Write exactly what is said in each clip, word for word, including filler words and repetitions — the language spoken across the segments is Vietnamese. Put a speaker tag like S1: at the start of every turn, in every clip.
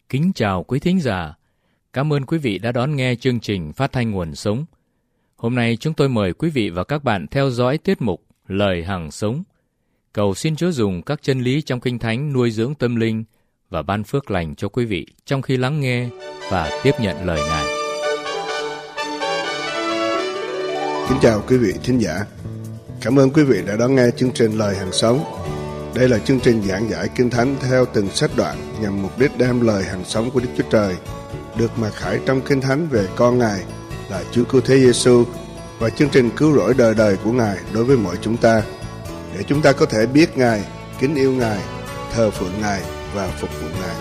S1: Kính chào quý thính giả. Cảm ơn quý vị đã đón nghe chương trình Phát thanh Nguồn Sống. Hôm nay chúng tôi mời quý vị và các bạn theo dõi tiết mục Lời Hằng Sống. Cầu xin Chúa dùng các chân lý trong Kinh Thánh nuôi dưỡng tâm linh và ban phước lành cho quý vị trong khi lắng nghe và tiếp nhận lời Ngài.
S2: Kính chào quý vị thính giả. Cảm ơn quý vị đã đón nghe chương trình Lời Hằng Sống. Đây là chương trình giảng giải Kinh Thánh theo từng sách đoạn nhằm mục đích đem lời hằng sống của Đức Chúa Trời được mặc khải trong Kinh Thánh về con Ngài là Chúa Cứu Thế Giêsu và chương trình cứu rỗi đời đời của Ngài đối với mọi chúng ta, để chúng ta có thể biết Ngài, kính yêu Ngài, thờ phượng Ngài và phục vụ Ngài.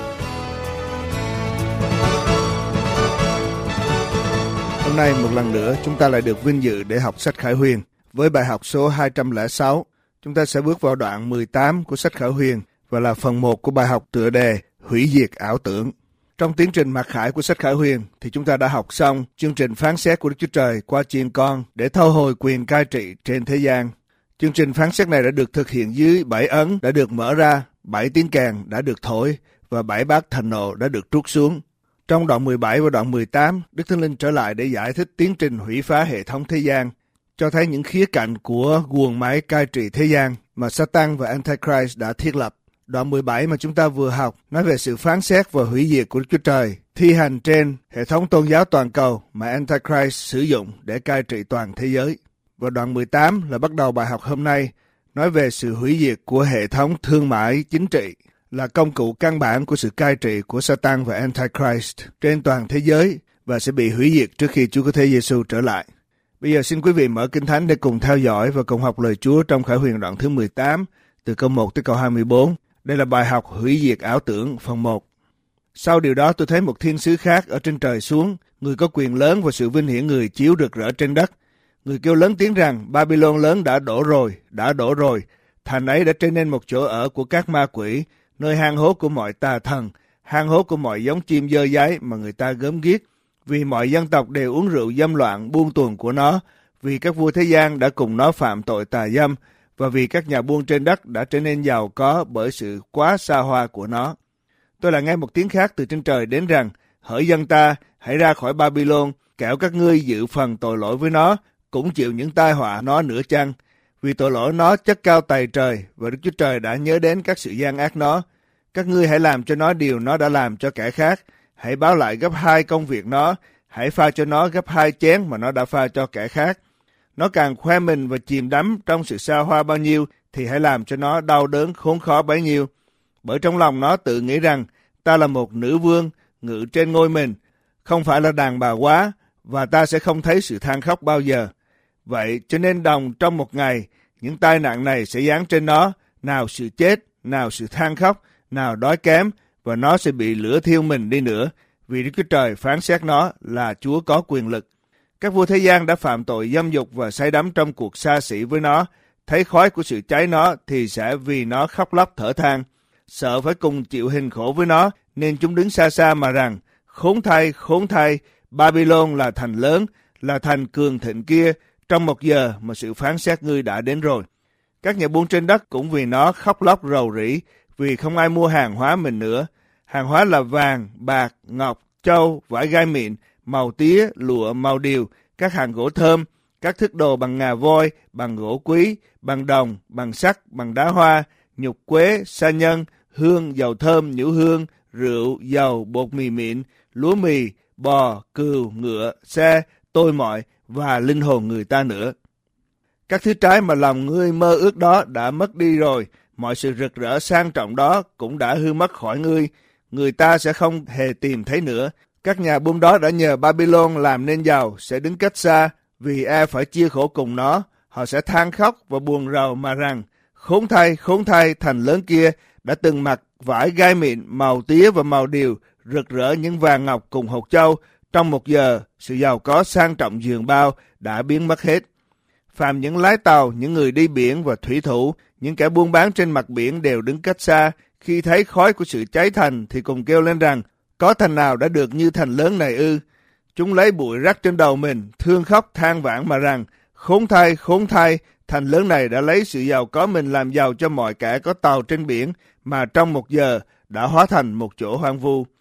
S2: Hôm nay một lần nữa chúng ta lại được vinh dự để học sách Khải Huyền. Với bài học số hai trăm lẻ sáu, chúng ta sẽ bước vào đoạn mười tám của sách Khải Huyền và là phần một của bài học tựa đề Hủy diệt ảo tưởng. Trong tiến trình mặc khải của sách Khải Huyền thì chúng ta đã học xong chương trình phán xét của Đức Chúa Trời qua chiên con để thu hồi quyền cai trị trên thế gian. Chương trình phán xét này đã được thực hiện dưới bảy ấn đã được mở ra, bảy tiếng kèn đã được thổi và bảy bát thành nộ đã được trút xuống. Trong đoạn mười bảy và đoạn mười tám, Đức Thánh Linh trở lại để giải thích tiến trình hủy phá hệ thống thế gian, cho thấy những khía cạnh của guồng máy cai trị thế gian mà Satan và Antichrist đã thiết lập. Đoạn mười bảy mà chúng ta vừa học nói về sự phán xét và hủy diệt của Đức Chúa Trời thi hành trên hệ thống tôn giáo toàn cầu mà Antichrist sử dụng để cai trị toàn thế giới. Và đoạn mười tám là bắt đầu bài học hôm nay nói về sự hủy diệt của hệ thống thương mại chính trị, là công cụ căn bản của sự cai trị của Satan và Antichrist trên toàn thế giới và sẽ bị hủy diệt trước khi Chúa Cứu Thế Giêsu trở lại. Bây giờ xin quý vị mở Kinh Thánh để cùng theo dõi và cùng học lời Chúa trong Khải Huyền đoạn thứ mười tám, từ câu một tới câu hai mươi bốn. Đây là bài học hủy diệt ảo tưởng phần một. Sau điều đó tôi thấy một thiên sứ khác ở trên trời xuống, người có quyền lớn và sự vinh hiển người chiếu rực rỡ trên đất. Người kêu lớn tiếng rằng Babylon lớn đã đổ rồi, đã đổ rồi. Thành ấy đã trở nên một chỗ ở của các ma quỷ, nơi hang hố của mọi tà thần, hang hố của mọi giống chim dơ dáy mà người ta gớm ghiếc. Vì mọi dân tộc đều uống rượu dâm loạn buôn tuồng của nó, vì các vua thế gian đã cùng nó phạm tội tà dâm, và vì các nhà buôn trên đất đã trở nên giàu có bởi sự quá xa hoa của nó. Tôi lại nghe một tiếng khác từ trên trời đến rằng, hỡi dân ta, hãy ra khỏi Babylon, kẻo các ngươi dự phần tội lỗi với nó, cũng chịu những tai họa nó nữa chăng? Vì tội lỗi nó chất cao tày trời, và Đức Chúa Trời đã nhớ đến các sự gian ác nó. Các ngươi hãy làm cho nó điều nó đã làm cho kẻ khác, hãy báo lại gấp hai công việc nó, hãy pha cho nó gấp hai chén mà nó đã pha cho kẻ khác. Nó càng khoe mình và chìm đắm trong sự xa hoa bao nhiêu, thì hãy làm cho nó đau đớn khốn khó bấy nhiêu. Bởi trong lòng nó tự nghĩ rằng, ta là một nữ vương, ngự trên ngôi mình, không phải là đàn bà quá, và ta sẽ không thấy sự than khóc bao giờ. Vậy cho nên đồng trong một ngày, những tai nạn này sẽ giáng trên nó, nào sự chết, nào sự than khóc, nào đói kém, và nó sẽ bị lửa thiêu mình đi nữa, vì Đức Chúa Trời phán xét nó là Chúa có quyền lực. Các vua thế gian đã phạm tội dâm dục và say đắm trong cuộc xa xỉ với nó, thấy khói của sự cháy nó thì sẽ vì nó khóc lóc thở than, sợ phải cùng chịu hình khổ với nó, nên chúng đứng xa xa mà rằng, khốn thay, khốn thay, Babylon là thành lớn, là thành cường thịnh kia, trong một giờ mà sự phán xét ngươi đã đến rồi. Các nhà buôn trên đất cũng vì nó khóc lóc rầu rĩ, vì không ai mua hàng hóa mình nữa. Hàng hóa là vàng, bạc, ngọc, châu, vải gai mịn, màu tía, lụa, màu điều, các hàng gỗ thơm, các thức đồ bằng ngà voi, bằng gỗ quý, bằng đồng, bằng sắt, bằng đá hoa, nhục quế, sa nhân, hương, dầu thơm, nhũ hương, rượu, dầu, bột mì mịn, lúa mì, bò, cừu, ngựa, xe, tôi mọi và linh hồn người ta nữa. Các thứ trái mà lòng ngươi mơ ước đó đã mất đi rồi, mọi sự rực rỡ sang trọng đó cũng đã hư mất khỏi ngươi, người ta sẽ không hề tìm thấy nữa. Các nhà buôn đó đã nhờ Babylon làm nên giàu sẽ đứng cách xa, vì e phải chia khổ cùng nó. Họ sẽ than khóc và buồn rầu mà rằng, khốn thay, khốn thay, thành lớn kia đã từng mặc vải gai mịn, màu tía và màu điều, rực rỡ những vàng ngọc cùng hột châu. Trong một giờ, sự giàu có sang trọng giường bao đã biến mất hết. Phàm những lái tàu, những người đi biển và thủy thủ, những kẻ buôn bán trên mặt biển đều đứng cách xa. Khi thấy khói của sự cháy thành thì cùng kêu lên rằng, có thành nào đã được như thành lớn này ư? Chúng lấy bụi rắc trên đầu mình, thương khóc than vãn mà rằng, khốn thay, khốn thay, thành lớn này đã lấy sự giàu có mình làm giàu cho mọi kẻ có tàu trên biển, mà trong một giờ đã hóa thành một chỗ hoang vu.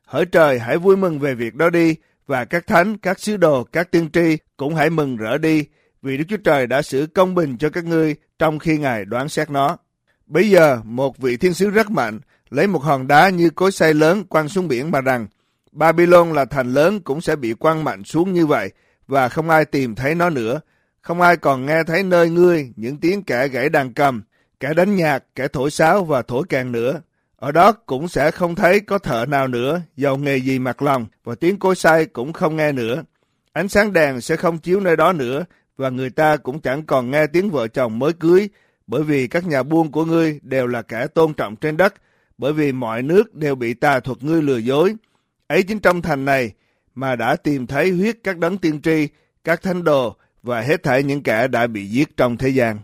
S2: Hỡi trời, hãy vui mừng về việc đó đi, và các thánh, các sứ đồ, các tiên tri cũng hãy mừng rỡ đi, vì Đức Chúa Trời đã xử công bình cho các ngươi trong khi Ngài đoán xét nó. Bây giờ, một vị thiên sứ rất mạnh, lấy một hòn đá như cối xay lớn quăng xuống biển mà rằng, Babylon là thành lớn cũng sẽ bị quăng mạnh xuống như vậy, và không ai tìm thấy nó nữa. Không ai còn nghe thấy nơi ngươi những tiếng kẻ gãy đàn cầm, kẻ đánh nhạc, kẻ thổi sáo và thổi kèn nữa. Ở đó cũng sẽ không thấy có thợ nào nữa, dầu nghề gì mặc lòng, và tiếng cối xay cũng không nghe nữa. Ánh sáng đèn sẽ không chiếu nơi đó nữa, và người ta cũng chẳng còn nghe tiếng vợ chồng mới cưới, bởi vì các nhà buôn của ngươi đều là kẻ tôn trọng trên đất, bởi vì mọi nước đều bị tà thuật ngươi lừa dối. Ấy chính trong thành này mà đã tìm thấy huyết các đấng tiên tri, các thánh đồ và hết thảy những kẻ đã bị giết trong thế gian.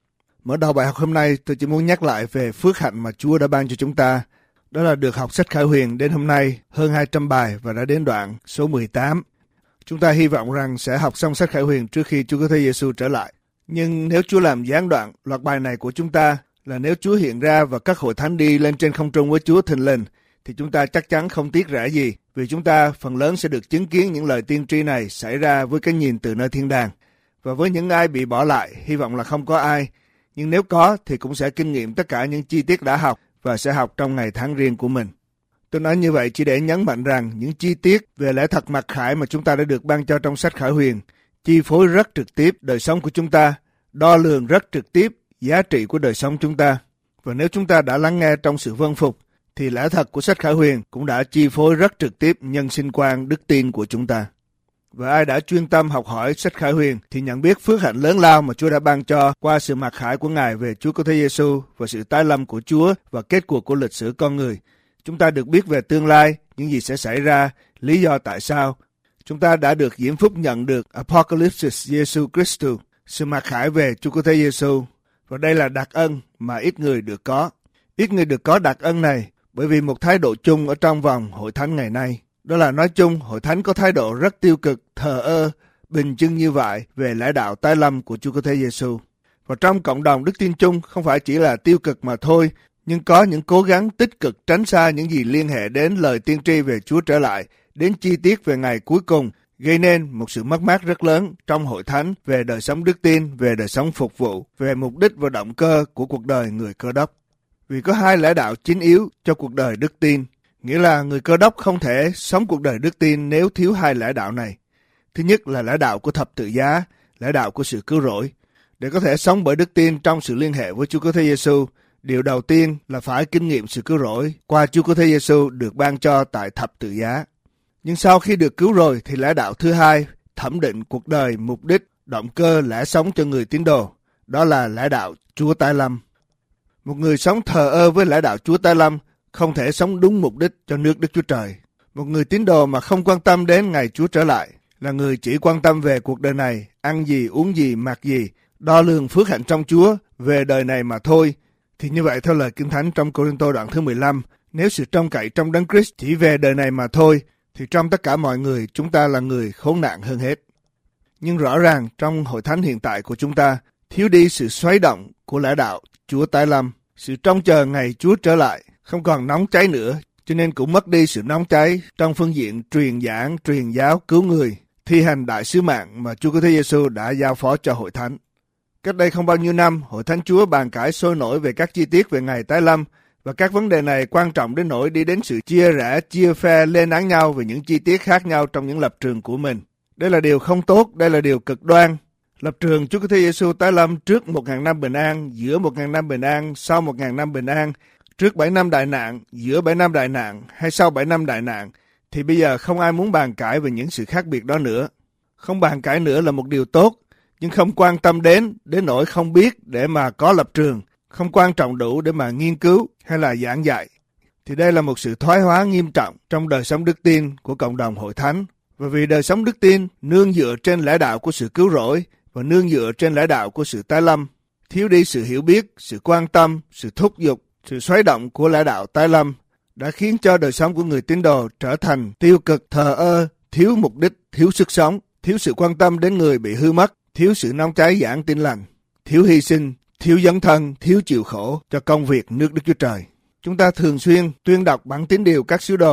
S2: Mở đầu bài học hôm nay, tôi chỉ muốn nhắc lại về phước hạnh mà Chúa đã ban cho chúng ta. Đó là được học sách Khải Huyền đến hôm nay hơn hai trăm bài và đã đến đoạn số mười tám. Chúng ta hy vọng rằng sẽ học xong sách Khải Huyền trước khi Chúa Cứu Thế Giêsu trở lại. Nhưng nếu Chúa làm gián đoạn loạt bài này của chúng ta, là nếu Chúa hiện ra và các hội thánh đi lên trên không trung với Chúa thình lình, thì chúng ta chắc chắn không tiếc rẻ gì, vì chúng ta phần lớn sẽ được chứng kiến những lời tiên tri này xảy ra với cái nhìn từ nơi thiên đàng. Và với những ai bị bỏ lại, hy vọng là không có ai, nhưng nếu có thì cũng sẽ kinh nghiệm tất cả những chi tiết đã học và sẽ học trong ngày tháng riêng của mình. Tôi nói như vậy chỉ để nhấn mạnh rằng những chi tiết về lẽ thật mặc khải mà chúng ta đã được ban cho trong sách Khải Huyền chi phối rất trực tiếp đời sống của chúng ta, đo lường rất trực tiếp giá trị của đời sống chúng ta. Và nếu chúng ta đã lắng nghe trong sự vâng phục, thì lẽ thật của sách Khải Huyền cũng đã chi phối rất trực tiếp nhân sinh quan đức tin của chúng ta. Và ai đã chuyên tâm học hỏi sách Khải Huyền thì nhận biết phước hạnh lớn lao mà Chúa đã ban cho qua sự mặc khải của Ngài về Chúa Cứu Thế Giêsu và sự tái lâm của Chúa và kết cuộc của lịch sử con người. Chúng ta được biết về tương lai, những gì sẽ xảy ra, lý do tại sao. Chúng ta đã được diễm phúc nhận được Apocalypse Giêsu Christus, sự mặc khải về Chúa Cứu Thế Giêsu. Và đây là đặc ân mà ít người được có. Ít người được có đặc ân này bởi vì một thái độ chung ở trong vòng hội thánh ngày nay. Đó là nói chung, hội thánh có thái độ rất tiêu cực, thờ ơ, bình chưng như vậy về lẽ đạo tái lâm của Chúa Cứu Thế Giêsu. Và trong cộng đồng đức tin chung không phải chỉ là tiêu cực mà thôi, nhưng có những cố gắng tích cực tránh xa những gì liên hệ đến lời tiên tri về Chúa trở lại, đến chi tiết về ngày cuối cùng, gây nên một sự mất mát rất lớn trong hội thánh về đời sống đức tin, về đời sống phục vụ, về mục đích và động cơ của cuộc đời người Cơ Đốc. Vì có hai lẽ đạo chính yếu cho cuộc đời đức tin, nghĩa là người Cơ Đốc không thể sống cuộc đời đức tin nếu thiếu hai lẽ đạo này. Thứ nhất là lẽ đạo của thập tự giá, lẽ đạo của sự cứu rỗi. Để có thể sống bởi đức tin trong sự liên hệ với Chúa Cứu Thế Giêsu, điều đầu tiên là phải kinh nghiệm sự cứu rỗi qua Chúa Cứu Thế Giêsu được ban cho tại thập tự giá. Nhưng sau khi được cứu rồi thì lẽ đạo thứ hai, thẩm định cuộc đời, mục đích, động cơ, lẽ sống cho người tín đồ. Đó là lẽ đạo Chúa tái lâm. Một người sống thờ ơ với lẽ đạo Chúa tái lâm không thể sống đúng mục đích cho nước Đức Chúa Trời. Một người tín đồ mà không quan tâm đến ngày Chúa trở lại là người chỉ quan tâm về cuộc đời này, ăn gì, uống gì, mặc gì, đo lường phước hạnh trong Chúa về đời này mà thôi. Thì như vậy theo lời Kinh Thánh trong Cô-rinh-tô đoạn thứ mười lăm, nếu sự trông cậy trong Đấng Christ chỉ về đời này mà thôi, thì trong tất cả mọi người chúng ta là người khốn nạn hơn hết. Nhưng rõ ràng trong hội thánh hiện tại của chúng ta thiếu đi sự xoáy động của lẽ đạo Chúa tái lâm, sự trông chờ ngày Chúa trở lại không còn nóng cháy nữa, cho nên cũng mất đi sự nóng cháy trong phương diện truyền giảng, truyền giáo, cứu người, thi hành đại sứ mạng mà Chúa Cứu Thế Giêsu đã giao phó cho hội thánh. Cách đây không bao nhiêu năm, hội thánh Chúa bàn cãi sôi nổi về các chi tiết về ngày tái lâm, và các vấn đề này quan trọng đến nỗi đi đến sự chia rẽ, chia phe, lên án nhau về những chi tiết khác nhau trong những lập trường của mình. Đây là điều không tốt, đây là điều cực đoan. Lập trường Chúa Cứu Thế Giêsu tái lâm trước một ngàn năm bình an, giữa một ngàn năm bình an, sau một ngàn năm bình an, trước bảy năm đại nạn, giữa bảy năm đại nạn hay sau bảy năm đại nạn, thì bây giờ không ai muốn bàn cãi về những sự khác biệt đó nữa. Không bàn cãi nữa là một điều tốt, nhưng không quan tâm đến, đến nỗi không biết để mà có lập trường, không quan trọng đủ để mà nghiên cứu hay là giảng dạy. Thì đây là một sự thoái hóa nghiêm trọng trong đời sống đức tin của cộng đồng hội thánh. Và vì đời sống đức tin nương dựa trên lẽ đạo của sự cứu rỗi và nương dựa trên lẽ đạo của sự tái lâm, thiếu đi sự hiểu biết, sự quan tâm, sự thúc giục, sự xoáy động của lẽ đạo tái lâm đã khiến cho đời sống của người tín đồ trở thành tiêu cực, thờ ơ, thiếu mục đích, thiếu sức sống, thiếu sự quan tâm đến người bị hư mất, thiếu sự nóng cháy giảng tin lành, thiếu hy sinh, thiếu dấn thân, thiếu chịu khổ cho công việc nước Đức Chúa Trời. Chúng ta thường xuyên tuyên đọc bản tín điều các sứ đồ,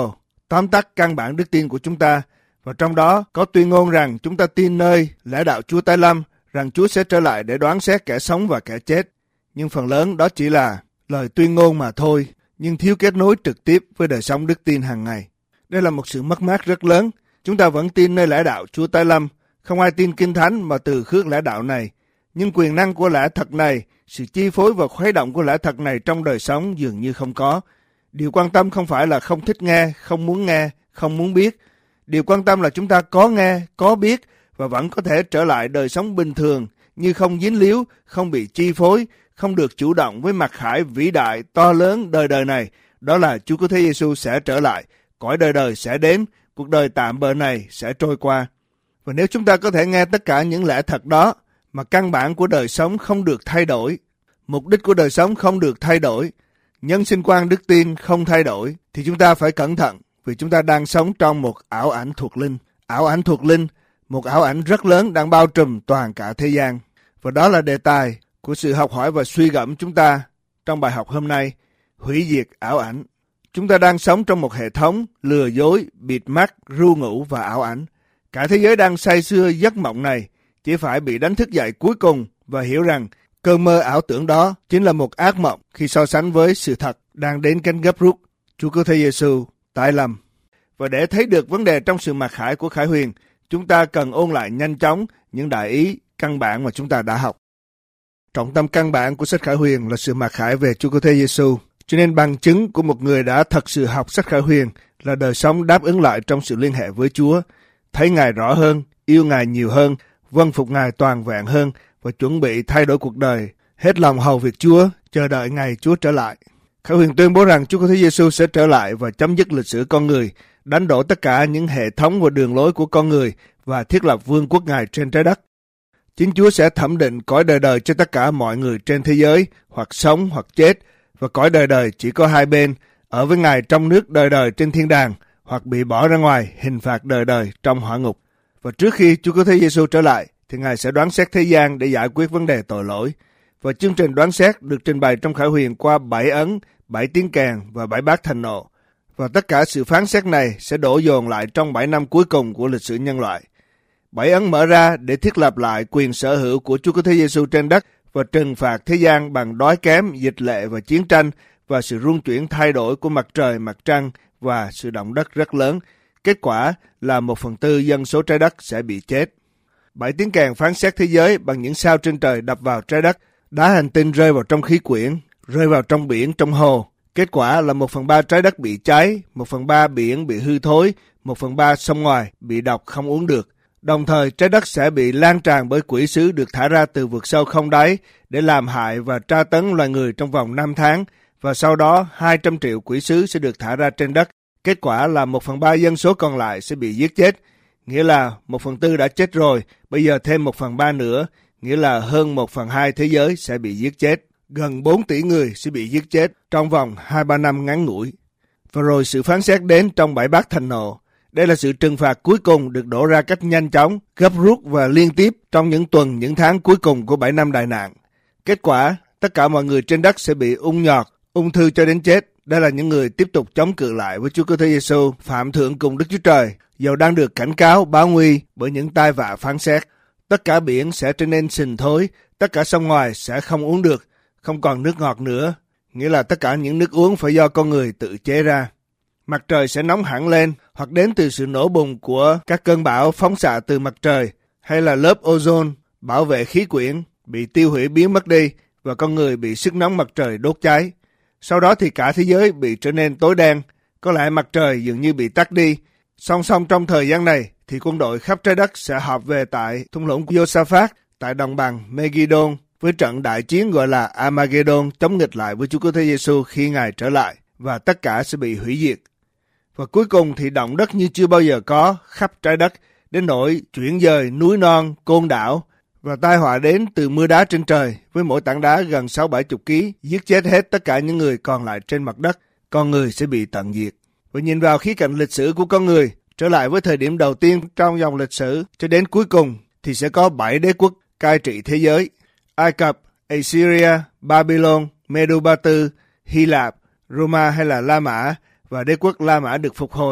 S2: tóm tắt căn bản đức tin của chúng ta, và trong đó có tuyên ngôn rằng chúng ta tin nơi lẽ đạo Chúa tái lâm, rằng Chúa sẽ trở lại để đoán xét kẻ sống và kẻ chết. Nhưng phần lớn đó chỉ là lời tuyên ngôn mà thôi, nhưng thiếu kết nối trực tiếp với đời sống đức tin hàng ngày. Đây là một sự mất mát rất lớn. Chúng ta vẫn tin nơi lẽ đạo Chúa tái lâm, không ai tin Kinh Thánh mà từ khước lẽ đạo này. Nhưng quyền năng của lẽ thật này, sự chi phối và khuấy động của lẽ thật này trong đời sống dường như không có. Điều quan tâm không phải là không thích nghe, không muốn nghe, không muốn biết. Điều quan tâm là chúng ta có nghe, có biết và vẫn có thể trở lại đời sống bình thường, như không dính líu, không bị chi phối, không được chủ động với mặc khải vĩ đại, to lớn đời đời này. Đó là Chúa Cứu Thế Giêsu sẽ trở lại, cõi đời đời sẽ đến, cuộc đời tạm bợ này sẽ trôi qua. Và nếu chúng ta có thể nghe tất cả những lẽ thật đó, mà căn bản của đời sống không được thay đổi, mục đích của đời sống không được thay đổi, nhân sinh quan đức tin không thay đổi, thì chúng ta phải cẩn thận, vì chúng ta đang sống trong một ảo ảnh thuộc linh. Ảo ảnh thuộc linh, một ảo ảnh rất lớn đang bao trùm toàn cả thế gian. Và đó là đề tài của sự học hỏi và suy gẫm chúng ta trong bài học hôm nay, hủy diệt ảo ảnh. Chúng ta đang sống trong một hệ thống lừa dối, bịt mắt, ru ngủ và ảo ảnh. Cả thế giới đang say sưa giấc mộng này, chỉ phải bị đánh thức dậy cuối cùng và hiểu rằng cơn mơ ảo tưởng đó chính là một ác mộng khi so sánh với sự thật đang đến cánh gấp rút. Chúa Cứu Thế Giêsu tái lâm. Và để thấy được vấn đề trong sự mặc khải của Khải Huyền, chúng ta cần ôn lại nhanh chóng những đại ý căn bản mà chúng ta đã học. Trọng tâm căn bản của sách Khải Huyền là sự mặc khải về Chúa Cứu Thế Giêsu. Cho nên bằng chứng của một người đã thật sự học sách Khải Huyền là đời sống đáp ứng lại trong sự liên hệ với Chúa, thấy Ngài rõ hơn, yêu Ngài nhiều hơn, vâng phục Ngài toàn vẹn hơn và chuẩn bị thay đổi cuộc đời, hết lòng hầu việc Chúa, chờ đợi ngày Chúa trở lại. Khải Huyền tuyên bố rằng Chúa Cứu Thế Giêsu sẽ trở lại và chấm dứt lịch sử con người, đánh đổ tất cả những hệ thống và đường lối của con người và thiết lập vương quốc Ngài trên trái đất. Chính Chúa sẽ thẩm định cõi đời đời cho tất cả mọi người trên thế giới, hoặc sống hoặc chết, và cõi đời đời chỉ có hai bên, ở với Ngài trong nước đời đời trên thiên đàng, hoặc bị bỏ ra ngoài hình phạt đời đời trong hỏa ngục. Và trước khi Chúa Cứu Thế Giêsu trở lại, thì Ngài sẽ đoán xét thế gian để giải quyết vấn đề tội lỗi. Và chương trình đoán xét được trình bày trong Khải Huyền qua bảy ấn, bảy tiếng kèn và bảy bát thành nộ. Và tất cả sự phán xét này sẽ đổ dồn lại trong bảy năm cuối cùng của lịch sử nhân loại. Bảy ấn mở ra để thiết lập lại quyền sở hữu của Chúa Cứu Thế Giêsu trên đất và trừng phạt thế gian bằng đói kém, dịch lệ và chiến tranh và sự rung chuyển thay đổi của mặt trời, mặt trăng và sự động đất rất lớn. Kết quả là một phần tư dân số trái đất sẽ bị chết. Bảy tiếng kèn phán xét thế giới bằng những sao trên trời đập vào trái đất, đá hành tinh rơi vào trong khí quyển, rơi vào trong biển, trong hồ. Kết quả là một phần ba trái đất bị cháy, một phần ba biển bị hư thối, một phần ba sông ngoài bị độc không uống được. Đồng thời trái đất sẽ bị lan tràn bởi quỷ sứ được thả ra từ vực sâu không đáy để làm hại và tra tấn loài người trong vòng năm tháng, và sau đó hai trăm triệu quỷ sứ sẽ được thả ra trên đất. Kết quả là một phần ba dân số còn lại sẽ bị giết chết, nghĩa là một phần tư đã chết rồi, bây giờ thêm một phần ba nữa, nghĩa là hơn một phần hai thế giới sẽ bị giết chết. Gần bốn tỷ người sẽ bị giết chết trong vòng hai ba năm ngắn ngủi. Và rồi sự phán xét đến trong bảy bát thành nộ. Đây là sự trừng phạt cuối cùng được đổ ra cách nhanh chóng, gấp rút và liên tiếp trong những tuần, những tháng cuối cùng của bảy năm đại nạn. Kết quả, tất cả mọi người trên đất sẽ bị ung nhọt, ung thư cho đến chết. Đây là những người tiếp tục chống cự lại với Chúa Cứu Thế Giêsu, phạm thượng cùng Đức Chúa Trời, dầu đang được cảnh cáo, báo nguy bởi những tai vạ phán xét. Tất cả biển sẽ trở nên sình thối, tất cả sông ngoài sẽ không uống được, không còn nước ngọt nữa, nghĩa là tất cả những nước uống phải do con người tự chế ra. Mặt trời sẽ nóng hẳn lên, hoặc đến từ sự nổ bùng của các cơn bão phóng xạ từ mặt trời, hay là lớp ozone bảo vệ khí quyển bị tiêu hủy biến mất đi và con người bị sức nóng mặt trời đốt cháy. Sau đó thì cả thế giới bị trở nên tối đen, có lẽ mặt trời dường như bị tắt đi. Song song trong thời gian này thì quân đội khắp trái đất sẽ họp về tại thung lũng Josaphat, tại đồng bằng Megiddo, với trận đại chiến gọi là Armageddon chống nghịch lại với Chúa Cứu Thế Giêsu khi Ngài trở lại, và tất cả sẽ bị hủy diệt. Và cuối cùng thì động đất như chưa bao giờ có khắp trái đất, đến nỗi chuyển dời núi non, côn đảo, và tai họa đến từ mưa đá trên trời với mỗi tảng đá gần sáu bảy chục ký, giết chết hết tất cả những người còn lại trên mặt đất. Con người sẽ bị tận diệt. Và nhìn vào khía cạnh lịch sử của con người, trở lại với thời điểm đầu tiên trong dòng lịch sử cho đến cuối cùng, thì sẽ có bảy đế quốc cai trị thế giới: Ai Cập, Assyria, Babylon, Medo Ba Tư, Hy Lạp, Roma hay là La Mã, và đế quốc La Mã được phục hồi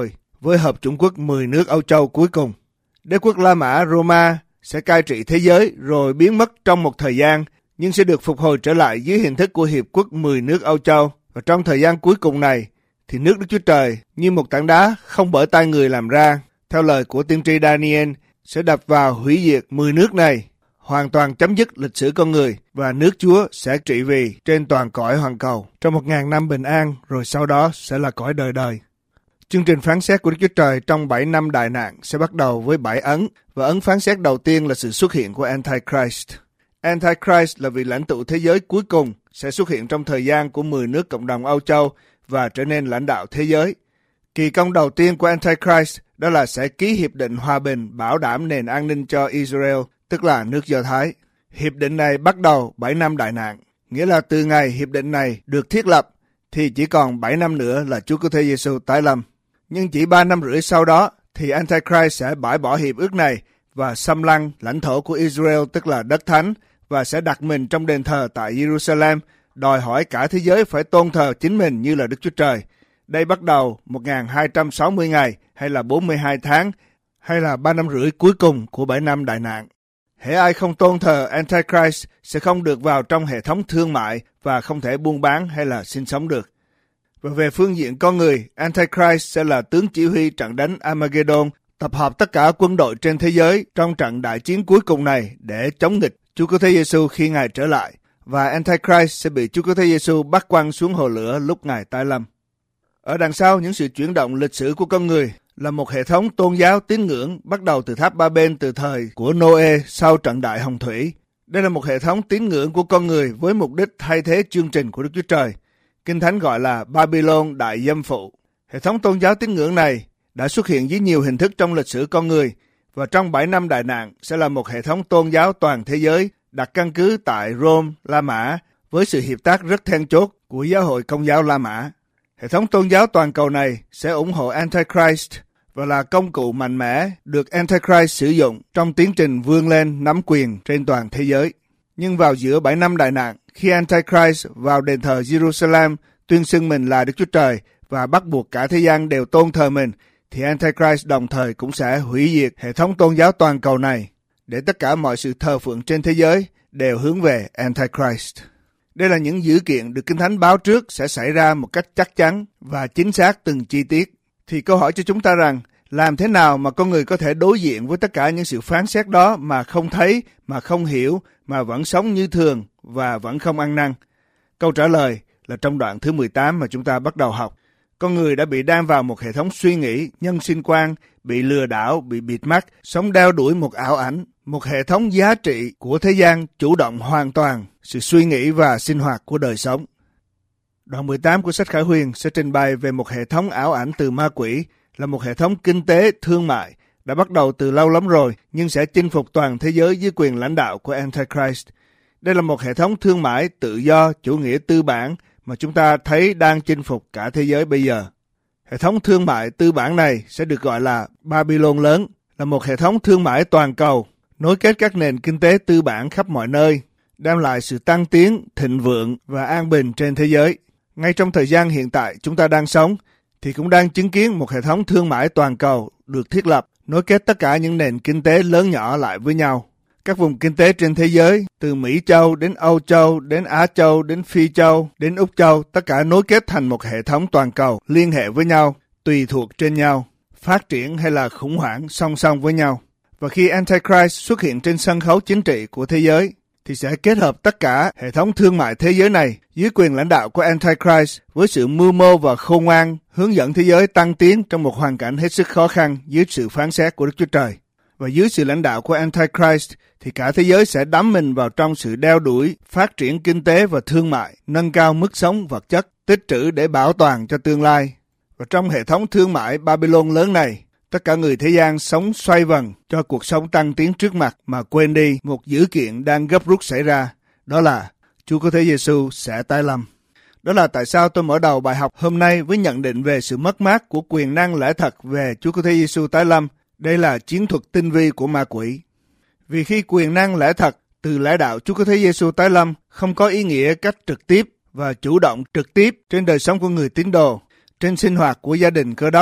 S2: với Hợp chủng quốc mười nước Âu Châu cuối cùng. Đế quốc La Mã Roma sẽ cai trị thế giới rồi biến mất trong một thời gian, nhưng sẽ được phục hồi trở lại dưới hình thức của Hiệp quốc mười nước Âu Châu. Và trong thời gian cuối cùng này, thì nước Đức Chúa Trời như một tảng đá không bởi tay người làm ra, theo lời của tiên tri Daniel, sẽ đập vào hủy diệt mười nước này, hoàn toàn chấm dứt lịch sử con người, và nước Chúa sẽ trị vì trên toàn cõi hoàn cầu trong một ngàn năm bình an, rồi sau đó sẽ là cõi đời đời. Chương trình phán xét của Đức Chúa Trời trong bảy năm đại nạn sẽ bắt đầu với bảy ấn, và ấn phán xét đầu tiên là sự xuất hiện của Antichrist. Antichrist là vị lãnh tụ thế giới cuối cùng sẽ xuất hiện trong thời gian của mười nước cộng đồng Âu Châu và trở nên lãnh đạo thế giới. Kỳ công đầu tiên của Antichrist đó là sẽ ký hiệp định hòa bình bảo đảm nền an ninh cho Israel, tức là nước Do Thái. Hiệp định này bắt đầu bảy năm đại nạn, nghĩa là từ ngày hiệp định này được thiết lập thì chỉ còn bảy năm nữa là Chúa Cứu Thế Giêsu tái lâm. Nhưng chỉ ba năm rưỡi sau đó thì Antichrist sẽ bãi bỏ hiệp ước này và xâm lăng lãnh thổ của Israel, tức là đất thánh, và sẽ đặt mình trong đền thờ tại Jerusalem, đòi hỏi cả thế giới phải tôn thờ chính mình như là Đức Chúa Trời. Đây bắt đầu một nghìn hai trăm sáu mươi ngày, hay là bốn mươi hai tháng, hay là ba năm rưỡi cuối cùng của bảy năm đại nạn. Hễ ai không tôn thờ Antichrist sẽ không được vào trong hệ thống thương mại và không thể buôn bán hay là sinh sống được. Và về phương diện con người, Antichrist sẽ là tướng chỉ huy trận đánh Armageddon, tập hợp tất cả quân đội trên thế giới trong trận đại chiến cuối cùng này để chống nghịch Chúa Cứu Thế Giêsu khi Ngài trở lại. Và Antichrist sẽ bị Chúa Cứu Thế Giêsu bắt quăng xuống hồ lửa lúc Ngài tái lâm. Ở đằng sau những sự chuyển động lịch sử của con người là một hệ thống tôn giáo tín ngưỡng bắt đầu từ tháp Ba-bên từ thời của Nô-ê sau trận đại hồng thủy. Đây là một hệ thống tín ngưỡng của con người với mục đích thay thế chương trình của Đức Chúa Trời. Kinh Thánh gọi là Babylon đại dâm phụ. Hệ thống tôn giáo tín ngưỡng này đã xuất hiện dưới nhiều hình thức trong lịch sử con người, và trong bảy năm đại nạn sẽ là một hệ thống tôn giáo toàn thế giới đặt căn cứ tại Rome, La Mã, với sự hiệp tác rất then chốt của giáo hội Công giáo La Mã. Hệ thống tôn giáo toàn cầu này sẽ ủng hộ Antichrist và là công cụ mạnh mẽ được Antichrist sử dụng trong tiến trình vươn lên nắm quyền trên toàn thế giới. Nhưng vào giữa bảy năm đại nạn, khi Antichrist vào đền thờ Jerusalem tuyên xưng mình là Đức Chúa Trời và bắt buộc cả thế gian đều tôn thờ mình, thì Antichrist đồng thời cũng sẽ hủy diệt hệ thống tôn giáo toàn cầu này, để tất cả mọi sự thờ phượng trên thế giới đều hướng về Antichrist. Đây là những dữ kiện được Kinh Thánh báo trước sẽ xảy ra một cách chắc chắn và chính xác từng chi tiết. Thì câu hỏi cho chúng ta rằng, làm thế nào mà con người có thể đối diện với tất cả những sự phán xét đó mà không thấy, mà không hiểu, mà vẫn sống như thường và vẫn không ăn năn? Câu trả lời là trong đoạn thứ mười tám mà chúng ta bắt đầu học. Con người đã bị đan vào một hệ thống suy nghĩ, nhân sinh quan, bị lừa đảo, bị bịt mắt, sống đeo đuổi một ảo ảnh, một hệ thống giá trị của thế gian chủ động hoàn toàn sự suy nghĩ và sinh hoạt của đời sống. Đoạn mười tám của sách Khải Huyền sẽ trình bày về một hệ thống ảo ảnh từ ma quỷ, là một hệ thống kinh tế, thương mại, đã bắt đầu từ lâu lắm rồi, nhưng sẽ chinh phục toàn thế giới dưới quyền lãnh đạo của Antichrist. Đây là một hệ thống thương mại tự do, chủ nghĩa tư bản mà chúng ta thấy đang chinh phục cả thế giới bây giờ. Hệ thống thương mại tư bản này sẽ được gọi là Babylon lớn, là một hệ thống thương mại toàn cầu, nối kết các nền kinh tế tư bản khắp mọi nơi, đem lại sự tăng tiến, thịnh vượng và an bình trên thế giới. Ngay trong thời gian hiện tại chúng ta đang sống, thì cũng đang chứng kiến một hệ thống thương mại toàn cầu được thiết lập, nối kết tất cả những nền kinh tế lớn nhỏ lại với nhau. Các vùng kinh tế trên thế giới, từ Mỹ Châu đến Âu Châu, đến Á Châu, đến Phi Châu, đến Úc Châu, tất cả nối kết thành một hệ thống toàn cầu, liên hệ với nhau, tùy thuộc trên nhau, phát triển hay là khủng hoảng song song với nhau. Và khi Antichrist xuất hiện trên sân khấu chính trị của thế giới, thì sẽ kết hợp tất cả hệ thống thương mại thế giới này dưới quyền lãnh đạo của Antichrist với sự mưu mô và khôn ngoan, hướng dẫn thế giới tăng tiến trong một hoàn cảnh hết sức khó khăn dưới sự phán xét của Đức Chúa Trời. Và dưới sự lãnh đạo của Antichrist thì cả thế giới sẽ đắm mình vào trong sự đeo đuổi, phát triển kinh tế và thương mại, nâng cao mức sống vật chất, tích trữ để bảo toàn cho tương lai. Và trong hệ thống thương mại Babylon lớn này, tất cả người thế gian sống xoay vần cho cuộc sống tăng tiến trước mặt mà quên đi một dữ kiện đang gấp rút xảy ra, đó là Chúa Cứu Thế Giêsu sẽ tái lâm. Đó là tại sao tôi mở đầu bài học hôm nay với nhận định về sự mất mát của quyền năng lẽ thật về Chúa Cứu Thế Giêsu tái lâm. Đây là chiến thuật tinh vi của ma quỷ. Vì khi quyền năng lẽ thật từ lẽ đạo Chúa Cứu Thế Giêsu tái lâm không có ý nghĩa cách trực tiếp và chủ động trực tiếp trên đời sống của người tín đồ, trên sinh hoạt của gia đình Cơ Đốc,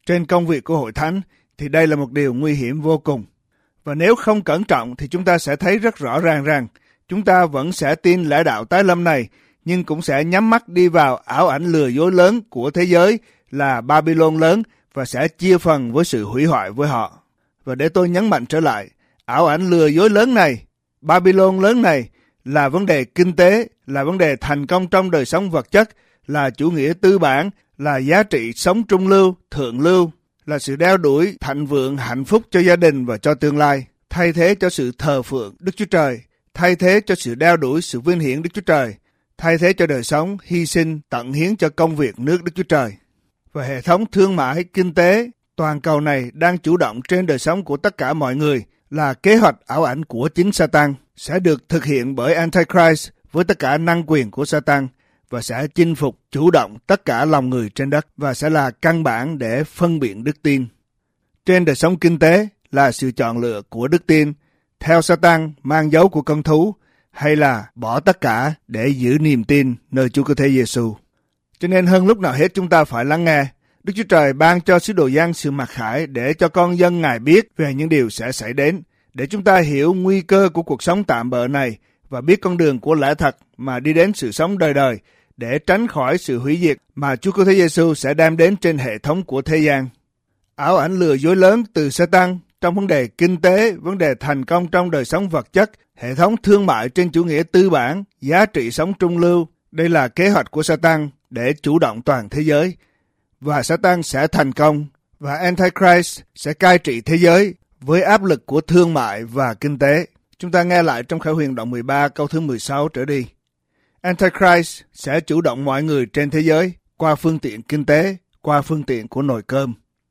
S2: trên công việc của hội thánh, thì đây là một điều nguy hiểm vô cùng. Và nếu không cẩn trọng thì chúng ta sẽ thấy rất rõ ràng rằng chúng ta vẫn sẽ tin lẽ đạo tái lâm này, nhưng cũng sẽ nhắm mắt đi vào ảo ảnh lừa dối lớn của thế giới là Babylon lớn và sẽ chia phần với sự hủy hoại với họ. Và để tôi nhấn mạnh trở lại, ảo ảnh lừa dối lớn này, Babylon lớn này là vấn đề kinh tế, là vấn đề thành công trong đời sống vật chất, là chủ nghĩa tư bản, là giá trị sống trung lưu, thượng lưu, là sự đeo đuổi thịnh vượng hạnh phúc cho gia đình và cho tương lai, thay thế cho sự thờ phượng Đức Chúa Trời, thay thế cho sự đeo đuổi sự vinh hiển Đức Chúa Trời, thay thế cho đời sống hy sinh tận hiến cho công việc nước Đức Chúa Trời. Và hệ thống thương mại kinh tế toàn cầu này đang chủ động trên đời sống của tất cả mọi người, là kế hoạch ảo ảnh của chính Satan, sẽ được thực hiện bởi Antichrist với tất cả năng quyền của Satan và sẽ chinh phục chủ động tất cả lòng người trên đất và sẽ là căn bản để phân biệt đức tin. Trên đời sống kinh tế là sự chọn lựa của đức tin, theo Satan mang dấu của con thú, hay là bỏ tất cả để giữ niềm tin nơi Chúa Cứu Thế Giêsu. Cho nên hơn lúc nào hết chúng ta phải lắng nghe. Đức Chúa Trời ban cho sứ đồ Giăng sự mặc khải để cho con dân Ngài biết về những điều sẽ xảy đến, để chúng ta hiểu nguy cơ của cuộc sống tạm bợ này và biết con đường của lẽ thật mà đi đến sự sống đời đời, để tránh khỏi sự hủy diệt mà Chúa Cứu Thế Giêsu sẽ đem đến trên hệ thống của thế gian. Ảo ảnh lừa dối lớn từ Satan trong vấn đề kinh tế, vấn đề thành công trong đời sống vật chất, hệ thống thương mại trên chủ nghĩa tư bản, giá trị sống trung lưu. Đây là kế hoạch của Satan để chủ động toàn thế giới. Và Satan sẽ thành công và Antichrist sẽ cai trị thế giới với áp lực của thương mại và kinh tế. Chúng ta nghe lại trong Khải Huyền đoạn mười ba câu thứ mười sáu trở đi. Antichrist sẽ chủ động mọi người trên thế giới qua phương tiện kinh tế, qua phương tiện của nồi cơm.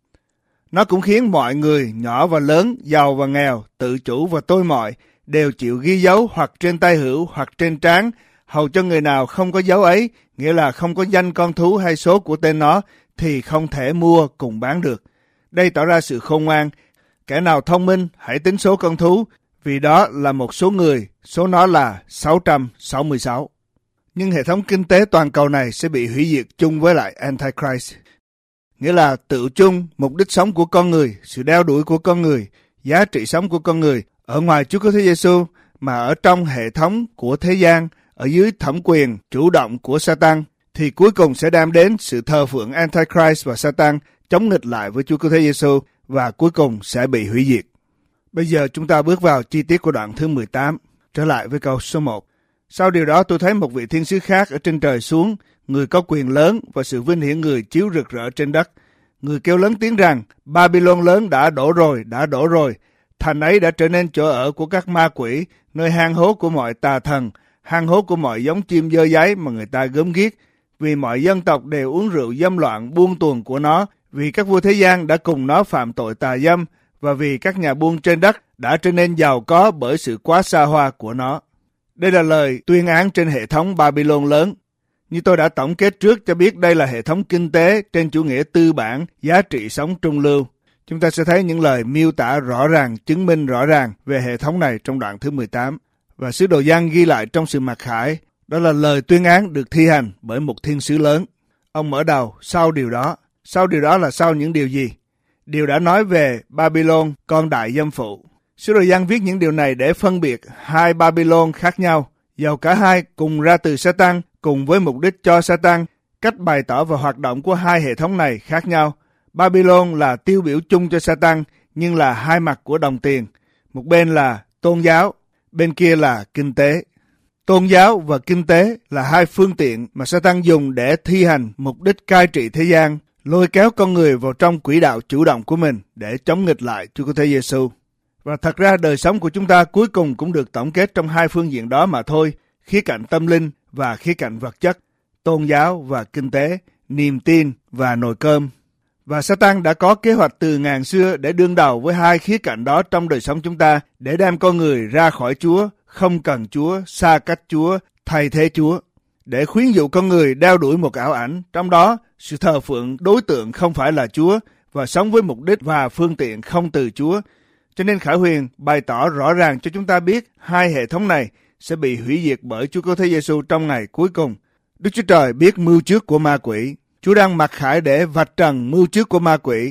S2: Nó cũng khiến mọi người, nhỏ và lớn, giàu và nghèo, tự chủ và tôi mọi, đều chịu ghi dấu hoặc trên tay hữu hoặc trên trán, hầu cho người nào không có dấu ấy, nghĩa là không có danh con thú hay số của tên nó, thì không thể mua cùng bán được. Đây tỏ ra sự khôn ngoan. Kẻ nào thông minh, hãy tính số con thú, vì đó là một số người, số nó là sáu trăm sáu mươi sáu. Nhưng hệ thống kinh tế toàn cầu này sẽ bị hủy diệt chung với lại Antichrist. Nghĩa là tự chung, mục đích sống của con người, sự đeo đuổi của con người, giá trị sống của con người, ở ngoài Chúa Cứu Thế Giêsu, mà ở trong hệ thống của thế gian, ở dưới thẩm quyền chủ động của Satan, thì cuối cùng sẽ đem đến sự thờ phượng Antichrist và Satan chống nghịch lại với Chúa Cứu Thế Giêsu và cuối cùng sẽ bị hủy diệt. Bây giờ chúng ta bước vào chi tiết của đoạn thứ mười tám, trở lại với câu số một. Sau điều đó tôi thấy một vị thiên sứ khác ở trên trời xuống, người có quyền lớn và sự vinh hiển người chiếu rực rỡ trên đất. Người kêu lớn tiếng rằng, Babylon lớn đã đổ rồi, đã đổ rồi. Thành ấy đã trở nên chỗ ở của các ma quỷ, nơi hang hố của mọi tà thần, hang hố của mọi giống chim dơ dáy mà người ta gớm ghiếc. Vì mọi dân tộc đều uống rượu dâm loạn buông tuồng của nó, vì các vua thế gian đã cùng nó phạm tội tà dâm, và vì các nhà buôn trên đất đã trở nên giàu có bởi sự quá xa hoa của nó. Đây là lời tuyên án trên hệ thống Babylon lớn. Như tôi đã tổng kết trước cho biết đây là hệ thống kinh tế trên chủ nghĩa tư bản, giá trị sống trung lưu. Chúng ta sẽ thấy những lời miêu tả rõ ràng, chứng minh rõ ràng về hệ thống này trong đoạn thứ mười tám. Và sứ đồ Giăng ghi lại trong sự mặc khải, đó là lời tuyên án được thi hành bởi một thiên sứ lớn. Ông mở đầu sau điều đó. Sau điều đó là sau những điều gì? Điều đã nói về Babylon, con đại dâm phụ. Sứ đồ Giăng viết những điều này để phân biệt hai Babylon khác nhau. Dầu cả hai cùng ra từ Satan, cùng với mục đích cho Satan, cách bày tỏ và hoạt động của hai hệ thống này khác nhau. Babylon là tiêu biểu chung cho Satan, nhưng là hai mặt của đồng tiền. Một bên là tôn giáo, bên kia là kinh tế. Tôn giáo và kinh tế là hai phương tiện mà Satan dùng để thi hành mục đích cai trị thế gian, lôi kéo con người vào trong quỹ đạo chủ động của mình để chống nghịch lại Chúa Cứu Thế Giêsu. Và thật ra đời sống của chúng ta cuối cùng cũng được tổng kết trong hai phương diện đó mà thôi, khía cạnh tâm linh và khía cạnh vật chất, tôn giáo và kinh tế, niềm tin và nồi cơm. Và Satan đã có kế hoạch từ ngàn xưa để đương đầu với hai khía cạnh đó trong đời sống chúng ta, để đem con người ra khỏi Chúa, không cần Chúa, xa cách Chúa, thay thế Chúa, để khuyến dụ con người đeo đuổi một ảo ảnh, trong đó sự thờ phượng đối tượng không phải là Chúa và sống với mục đích và phương tiện không từ Chúa. Cho nên Khải Huyền bày tỏ rõ ràng cho chúng ta biết hai hệ thống này sẽ bị hủy diệt bởi Chúa Cứu Thế Giêsu trong ngày cuối cùng. Đức Chúa Trời biết mưu trước của ma quỷ. Chúa đang mặc khải để vạch trần mưu trước của ma quỷ.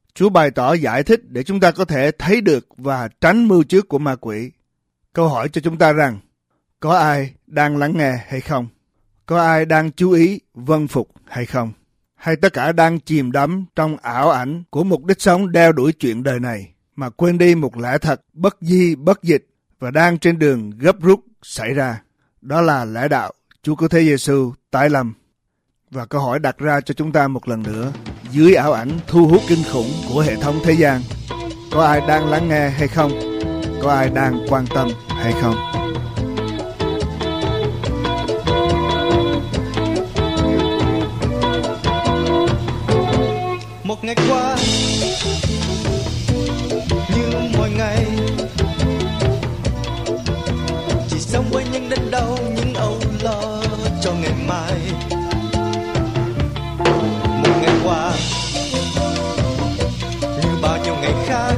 S2: Chúa bày tỏ giải thích để chúng ta có thể thấy được và tránh mưu trước của ma quỷ. Câu hỏi cho chúng ta rằng, có ai đang lắng nghe hay không? Có ai đang chú ý, vâng phục hay không? Hay tất cả đang chìm đắm trong ảo ảnh của mục đích sống đeo đuổi chuyện đời này, mà quên đi một lẽ thật bất di bất dịch và đang trên đường gấp rút xảy ra? Đó là lẽ đạo Chúa Cứu Thế Giêsu tái lâm. Và câu hỏi đặt ra cho chúng ta một lần nữa, dưới ảo ảnh thu hút kinh khủng của hệ thống thế gian, có ai đang lắng nghe hay không? Có ai đang quan tâm hay không?
S3: Một ngày qua như mọi ngày, chỉ sống với những đớn đau, những âu lo cho ngày mai. Một ngày qua như bao nhiêu ngày khác,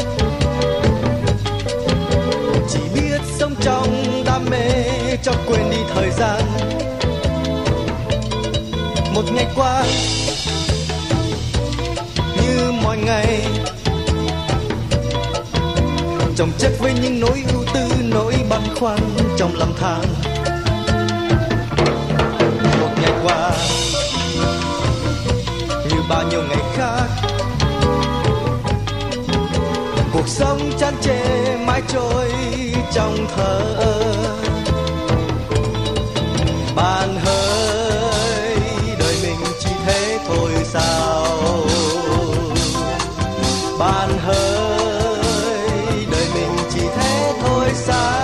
S3: chỉ biết sống trong đam mê cho quên đi thời gian. Một ngày qua như mọi ngày, chồng chất với những nỗi ưu tư, nỗi băn khoăn trong lầm than. Một ngày qua như bao nhiêu ngày khác, cuộc sống chán chê mãi trôi trong thở ơ. Bạn hỡi, đời mình chỉ thế thôi sao? Bạn hỡi, đời mình chỉ thế thôi sao?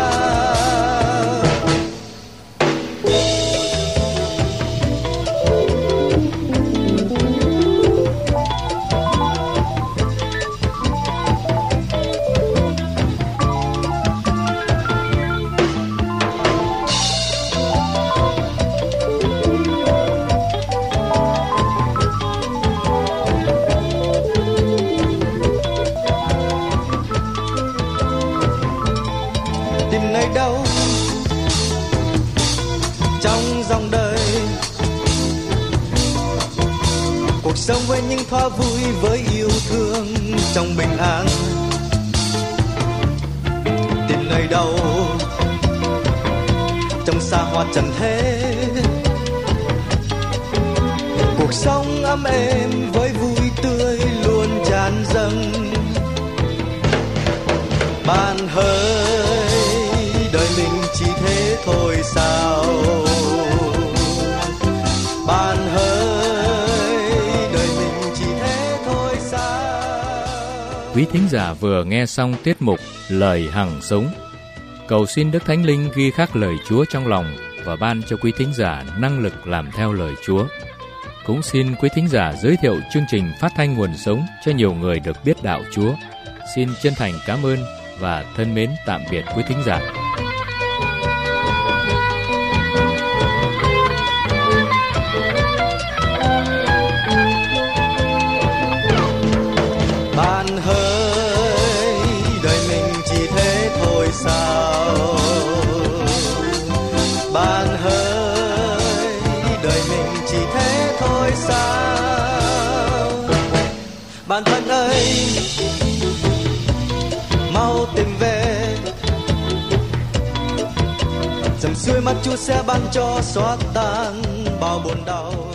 S3: Sống với những thóa vui, với yêu thương trong bình an. Tìm nơi đâu trong xa hoa trần thế, cuộc sống ấm êm với vui tươi luôn tràn dâng. Bạn hỡi, đời mình chỉ thế thôi sao? Bạn hỡi,
S1: quý thính giả vừa nghe xong tiết mục Lời Hằng Sống. Cầu xin Đức Thánh Linh ghi khắc lời Chúa trong lòng và ban cho quý thính giả năng lực làm theo lời Chúa. Cũng xin quý thính giả giới thiệu chương trình Phát thanh Nguồn Sống cho nhiều người được biết đạo Chúa. Xin chân thành cảm ơn và thân mến tạm biệt quý thính giả.
S3: Bạn hỡi, đời mình chỉ thế thôi sao? Bạn hỡi, đời mình chỉ thế thôi sao? Bạn thân ơi, mau tìm về, dòng suối mắt Chúa sẽ ban cho xóa tan bao buồn đau.